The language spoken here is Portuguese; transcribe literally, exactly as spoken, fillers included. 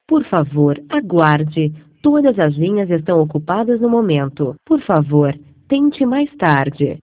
Por favor, aguarde. Todas as linhas estão ocupadas no momento. Por favor, tente mais tarde.